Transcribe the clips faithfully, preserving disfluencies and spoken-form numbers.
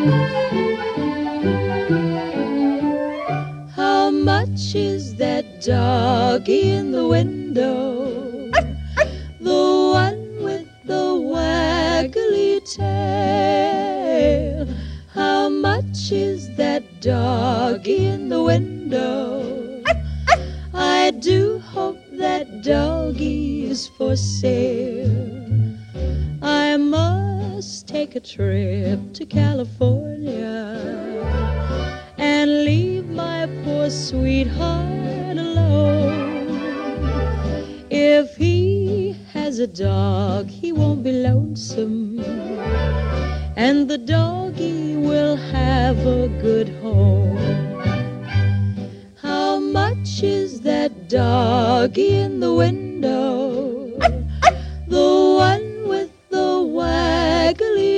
How much is that doggy in the window? The one with the waggly tail. How much is that doggy in the window? I do hope that doggy is for sale. I must take a trip to California and leave my poor sweetheart alone. If he has a dog, he won't be lonesome, and the doggy will have a good home. How much is that doggy in the window? The one with the waggly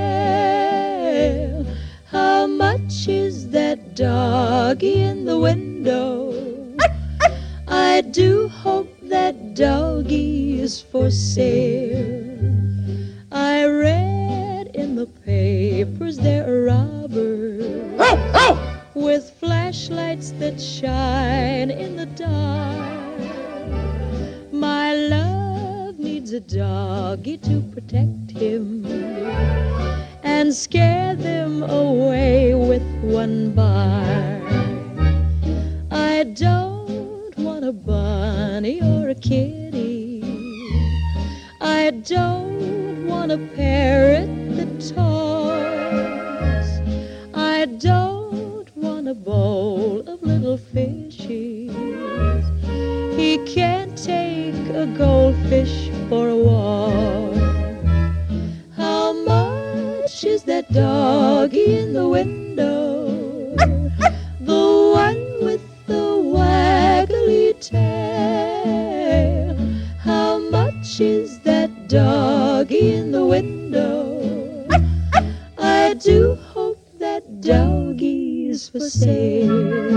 tail. How much is that doggy in the window? I do hope that doggy is for sale. I read in the papers there are robbers with flashlights that shine in the dark. My love needs a doggy to protect him and scare them away with one bark. I don't want a bunny or a kitty. I don't want a parrot that talks. I don't want a bowl of little fishes. He can't take a goldfish for a walk. How much is that doggy in the window? The one with the waggly tail. How much is that doggy in the window? I do hope that doggy is for sale.